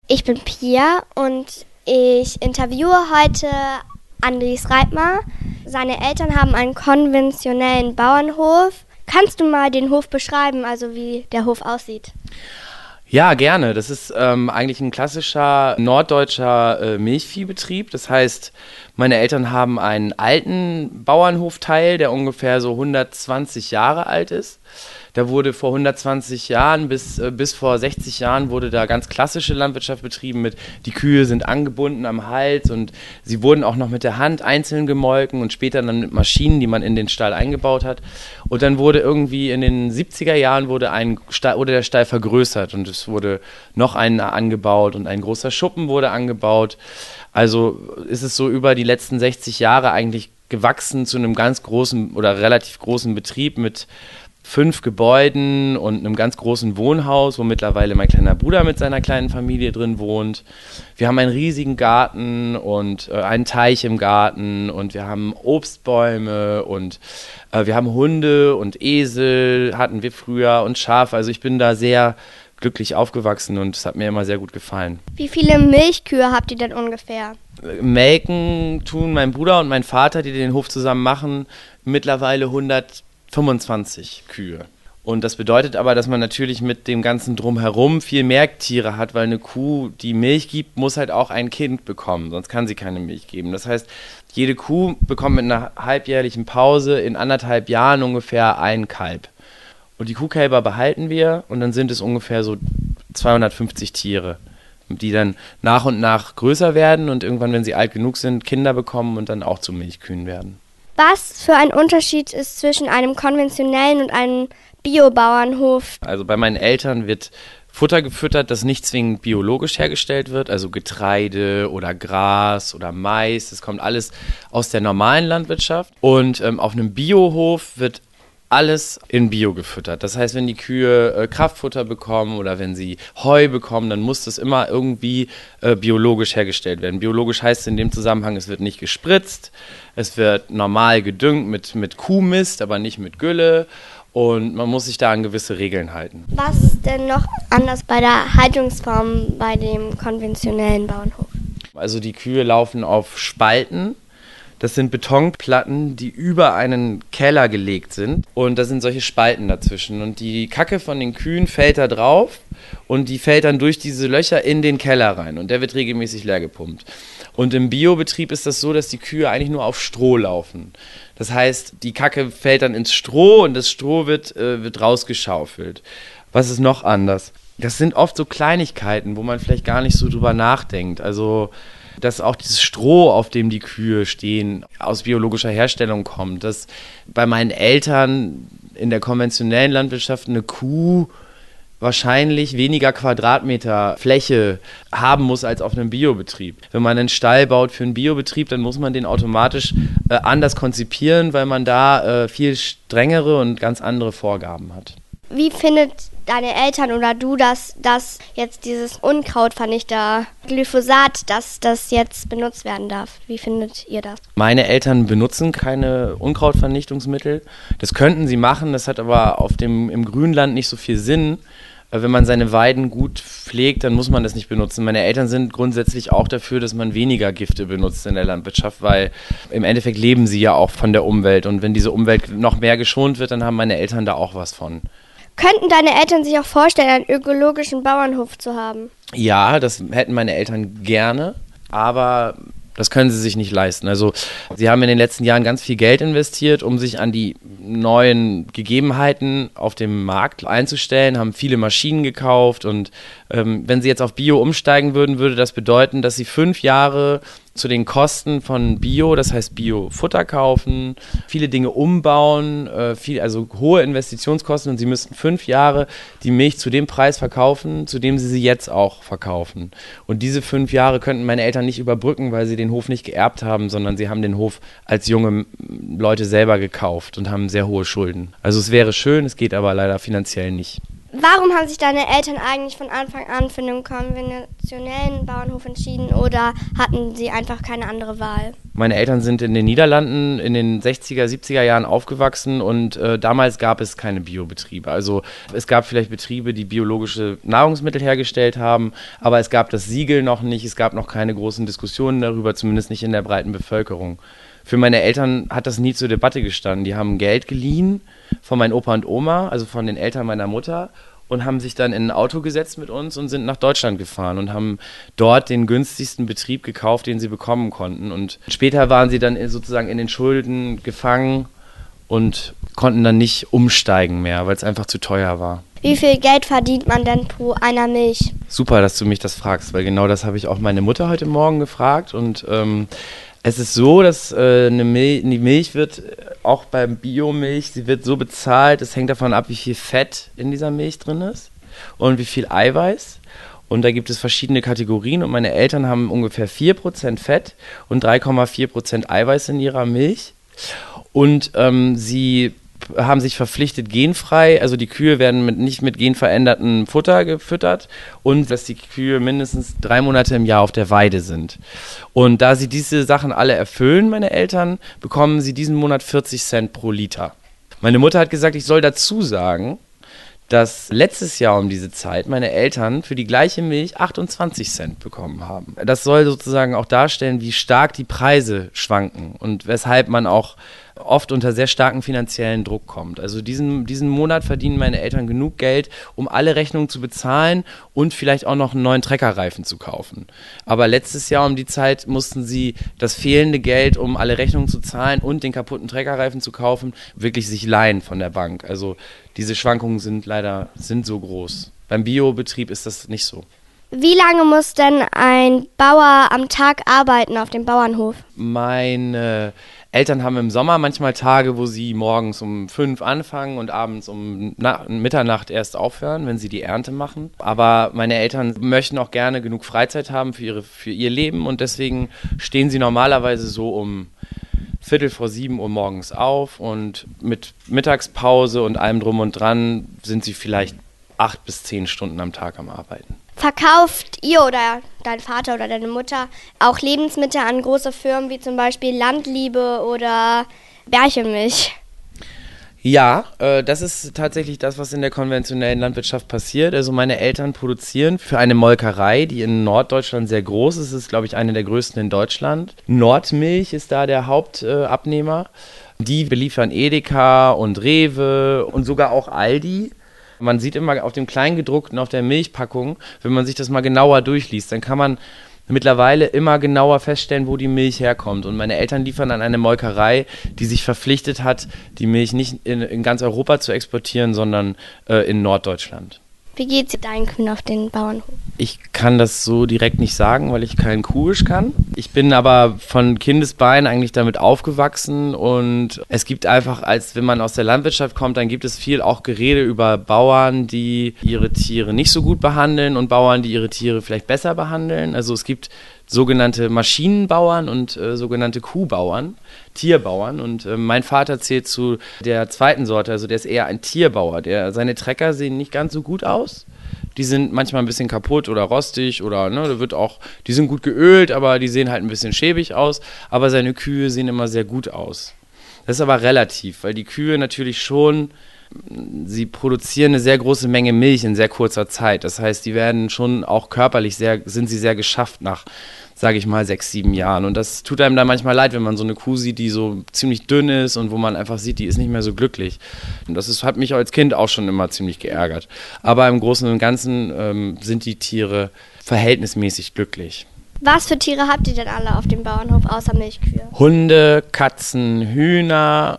Ich bin Pia und ich interviewe heute Andries Reitmar. Seine Eltern haben einen konventionellen Bauernhof. Kannst du mal den Hof beschreiben, also wie der Hof aussieht? Ja, gerne. Das ist eigentlich ein klassischer norddeutscher Milchviehbetrieb. Das heißt, meine Eltern haben einen alten Bauernhofteil, der ungefähr so 120 Jahre alt ist. Da wurde vor 120 Jahren bis vor 60 Jahren wurde da ganz klassische Landwirtschaft betrieben mit, die Kühe sind angebunden am Hals und sie wurden auch noch mit der Hand einzeln gemolken und später dann mit Maschinen, die man in den Stall eingebaut hat. Und dann wurde irgendwie in den 70er Jahren wurde der Stall vergrößert und es wurde noch einer angebaut und ein großer Schuppen wurde angebaut. Also ist es so über die letzten 60 Jahre eigentlich gewachsen zu einem ganz großen oder relativ großen Betrieb mit 5 Gebäuden und einem ganz großen Wohnhaus, wo mittlerweile mein kleiner Bruder mit seiner kleinen Familie drin wohnt. Wir haben einen riesigen Garten und einen Teich im Garten und wir haben Obstbäume und wir haben Hunde und Esel hatten wir früher und Schafe. Also ich bin da sehr glücklich aufgewachsen und es hat mir immer sehr gut gefallen. Wie viele Milchkühe habt ihr denn ungefähr? Melken tun mein Bruder und mein Vater, die den Hof zusammen machen, mittlerweile 125 Kühe. Und das bedeutet aber, dass man natürlich mit dem ganzen Drumherum viel mehr Tiere hat, weil eine Kuh, die Milch gibt, muss halt auch ein Kind bekommen, sonst kann sie keine Milch geben. Das heißt, jede Kuh bekommt mit einer halbjährlichen Pause in 1,5 Jahren ungefähr ein Kalb. Und die Kuhkälber behalten wir und dann sind es ungefähr so 250 Tiere, die dann nach und nach größer werden und irgendwann, wenn sie alt genug sind, Kinder bekommen und dann auch zu Milchkühen werden. Was für ein Unterschied ist zwischen einem konventionellen und einem Biobauernhof? Also bei meinen Eltern wird Futter gefüttert, das nicht zwingend biologisch hergestellt wird, also Getreide oder Gras oder Mais, das kommt alles aus der normalen Landwirtschaft. Und auf einem Biohof wird alles in Bio gefüttert. Das heißt, wenn die Kühe Kraftfutter bekommen oder wenn sie Heu bekommen, dann muss das immer irgendwie biologisch hergestellt werden. Biologisch heißt in dem Zusammenhang, es wird nicht gespritzt, es wird normal gedüngt mit Kuhmist, aber nicht mit Gülle und man muss sich da an gewisse Regeln halten. Was ist denn noch anders bei der Haltungsform bei dem konventionellen Bauernhof? Also die Kühe laufen auf Spalten. Das sind Betonplatten, die über einen Keller gelegt sind und da sind solche Spalten dazwischen und die Kacke von den Kühen fällt da drauf und die fällt dann durch diese Löcher in den Keller rein und der wird regelmäßig leer gepumpt. Und im Biobetrieb ist das so, dass die Kühe eigentlich nur auf Stroh laufen. Das heißt, die Kacke fällt dann ins Stroh und das Stroh wird rausgeschaufelt. Was ist noch anders? Das sind oft so Kleinigkeiten, wo man vielleicht gar nicht so drüber nachdenkt. Also dass auch dieses Stroh, auf dem die Kühe stehen, aus biologischer Herstellung kommt. Dass bei meinen Eltern in der konventionellen Landwirtschaft eine Kuh wahrscheinlich weniger Quadratmeter Fläche haben muss als auf einem Biobetrieb. Wenn man einen Stall baut für einen Biobetrieb, dann muss man den automatisch anders konzipieren, weil man da viel strengere und ganz andere Vorgaben hat. Wie findet deine Eltern oder du, dass jetzt dieses Unkrautvernichter Glyphosat, dass das jetzt benutzt werden darf? Wie findet ihr das? Meine Eltern benutzen keine Unkrautvernichtungsmittel. Das könnten sie machen, das hat aber im Grünland nicht so viel Sinn. Wenn man seine Weiden gut pflegt, dann muss man das nicht benutzen. Meine Eltern sind grundsätzlich auch dafür, dass man weniger Gifte benutzt in der Landwirtschaft, weil im Endeffekt leben sie ja auch von der Umwelt. Und wenn diese Umwelt noch mehr geschont wird, dann haben meine Eltern da auch was von. Könnten deine Eltern sich auch vorstellen, einen ökologischen Bauernhof zu haben? Ja, das hätten meine Eltern gerne, aber das können sie sich nicht leisten. Also sie haben in den letzten Jahren ganz viel Geld investiert, um sich an die neuen Gegebenheiten auf dem Markt einzustellen, haben viele Maschinen gekauft und wenn sie jetzt auf Bio umsteigen würden, würde das bedeuten, dass sie 5 Jahre zu den Kosten von Bio, das heißt Bio-Futter kaufen, viele Dinge umbauen, also hohe Investitionskosten und sie müssten 5 Jahre die Milch zu dem Preis verkaufen, zu dem sie jetzt auch verkaufen. Und diese 5 Jahre könnten meine Eltern nicht überbrücken, weil sie den Hof nicht geerbt haben, sondern sie haben den Hof als junge Leute selber gekauft und haben sehr hohe Schulden. Also es wäre schön, es geht aber leider finanziell nicht. Warum haben sich deine Eltern eigentlich von Anfang an für einen konventionellen Bauernhof entschieden oder hatten sie einfach keine andere Wahl? Meine Eltern sind in den Niederlanden in den 60er, 70er Jahren aufgewachsen und damals gab es keine Biobetriebe. Also es gab vielleicht Betriebe, die biologische Nahrungsmittel hergestellt haben, aber es gab das Siegel noch nicht, es gab noch keine großen Diskussionen darüber, zumindest nicht in der breiten Bevölkerung. Für meine Eltern hat das nie zur Debatte gestanden. Die haben Geld geliehen von meinen Opa und Oma, also von den Eltern meiner Mutter, und haben sich dann in ein Auto gesetzt mit uns und sind nach Deutschland gefahren und haben dort den günstigsten Betrieb gekauft, den sie bekommen konnten. Und später waren sie dann sozusagen in den Schulden gefangen und konnten dann nicht umsteigen mehr, weil es einfach zu teuer war. Wie viel Geld verdient man denn pro einer Milch? Super, dass du mich das fragst, weil genau das habe ich auch meine Mutter heute Morgen gefragt. Und es ist so, dass die Milch wird, auch beim Biomilch, sie wird so bezahlt, es hängt davon ab, wie viel Fett in dieser Milch drin ist und wie viel Eiweiß. Und da gibt es verschiedene Kategorien und meine Eltern haben ungefähr 4% Fett und 3,4% Eiweiß in ihrer Milch. Und sie haben sich verpflichtet, genfrei, also die Kühe werden nicht mit genverändertem Futter gefüttert und dass die Kühe mindestens 3 Monate im Jahr auf der Weide sind. Und da sie diese Sachen alle erfüllen, meine Eltern, bekommen sie diesen Monat 40 Cent pro Liter. Meine Mutter hat gesagt, ich soll dazu sagen, dass letztes Jahr um diese Zeit meine Eltern für die gleiche Milch 28 Cent bekommen haben. Das soll sozusagen auch darstellen, wie stark die Preise schwanken und weshalb man auch oft unter sehr starken finanziellen Druck kommt. Also diesen Monat verdienen meine Eltern genug Geld, um alle Rechnungen zu bezahlen und vielleicht auch noch einen neuen Treckerreifen zu kaufen. Aber letztes Jahr um die Zeit mussten sie das fehlende Geld, um alle Rechnungen zu zahlen und den kaputten Treckerreifen zu kaufen, wirklich sich leihen von der Bank. Also diese Schwankungen sind so groß. Beim Biobetrieb ist das nicht so. Wie lange muss denn ein Bauer am Tag arbeiten auf dem Bauernhof? Meine Eltern haben im Sommer manchmal Tage, wo sie morgens um 5 anfangen und abends um Mitternacht erst aufhören, wenn sie die Ernte machen. Aber meine Eltern möchten auch gerne genug Freizeit haben für ihr Leben und deswegen stehen sie normalerweise so um 6:45 Uhr morgens auf und mit Mittagspause und allem drum und dran sind sie vielleicht 8 bis 10 Stunden am Tag am Arbeiten. Verkauft ihr oder dein Vater oder deine Mutter auch Lebensmittel an große Firmen wie zum Beispiel Landliebe oder Berchemilch? Ja, das ist tatsächlich das, was in der konventionellen Landwirtschaft passiert. Also meine Eltern produzieren für eine Molkerei, die in Norddeutschland sehr groß ist. Es ist, glaube ich, eine der größten in Deutschland. Nordmilch ist da der Hauptabnehmer. Die beliefern Edeka und Rewe und sogar auch Aldi. Man sieht immer auf dem Kleingedruckten, auf der Milchpackung, wenn man sich das mal genauer durchliest, dann kann man mittlerweile immer genauer feststellen, wo die Milch herkommt. Und meine Eltern liefern an eine Molkerei, die sich verpflichtet hat, die Milch nicht in ganz Europa zu exportieren, sondern in Norddeutschland. Wie geht's deinen Kühen auf den Bauernhof? Ich kann das so direkt nicht sagen, weil ich kein Kuhisch kann. Ich bin aber von Kindesbein eigentlich damit aufgewachsen und es gibt einfach, als wenn man aus der Landwirtschaft kommt, dann gibt es viel auch Gerede über Bauern, die ihre Tiere nicht so gut behandeln und Bauern, die ihre Tiere vielleicht besser behandeln. Also es gibt sogenannte Maschinenbauern und sogenannte Kuhbauern, Tierbauern. Und mein Vater zählt zu der zweiten Sorte, also der ist eher ein Tierbauer. Seine Trecker sehen nicht ganz so gut aus. Die sind manchmal ein bisschen kaputt oder rostig oder die sind gut geölt, aber die sehen halt ein bisschen schäbig aus. Aber seine Kühe sehen immer sehr gut aus. Das ist aber relativ, weil die Kühe natürlich schon, sie produzieren eine sehr große Menge Milch in sehr kurzer Zeit. Das heißt, die werden schon auch körperlich sind sie sehr geschafft nach, sage ich mal, 6, 7 Jahren. Und das tut einem dann manchmal leid, wenn man so eine Kuh sieht, die so ziemlich dünn ist und wo man einfach sieht, die ist nicht mehr so glücklich. Und hat mich als Kind auch schon immer ziemlich geärgert. Aber im Großen und Ganzen sind die Tiere verhältnismäßig glücklich. Was für Tiere habt ihr denn alle auf dem Bauernhof außer Milchkühe? Hunde, Katzen, Hühner,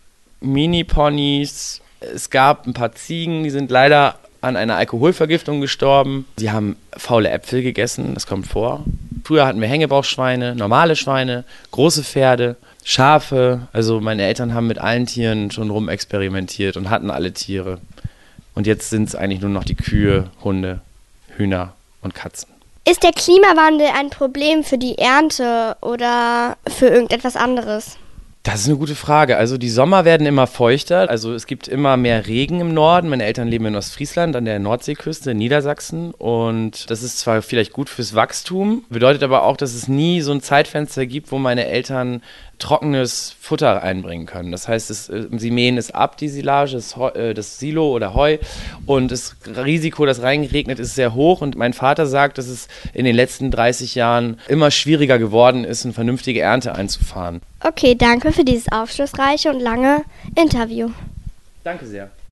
Mini-Ponys. Es gab ein paar Ziegen, die sind leider an einer Alkoholvergiftung gestorben. Sie haben faule Äpfel gegessen, das kommt vor. Früher hatten wir Hängebauchschweine, normale Schweine, große Pferde, Schafe. Also meine Eltern haben mit allen Tieren schon rumexperimentiert und hatten alle Tiere. Und jetzt sind es eigentlich nur noch die Kühe, Hunde, Hühner und Katzen. Ist der Klimawandel ein Problem für die Ernte oder für irgendetwas anderes? Das ist eine gute Frage. Also die Sommer werden immer feuchter. Also es gibt immer mehr Regen im Norden. Meine Eltern leben in Ostfriesland an der Nordseeküste in Niedersachsen. Und das ist zwar vielleicht gut fürs Wachstum, bedeutet aber auch, dass es nie so ein Zeitfenster gibt, wo meine Eltern trockenes Futter einbringen können. Das heißt, sie mähen es ab, die Silage, das Silo oder Heu. Und das Risiko, dass reingeregnet, ist sehr hoch. Und mein Vater sagt, dass es in den letzten 30 Jahren immer schwieriger geworden ist, eine vernünftige Ernte einzufahren. Okay, danke für dieses aufschlussreiche und lange Interview. Danke sehr.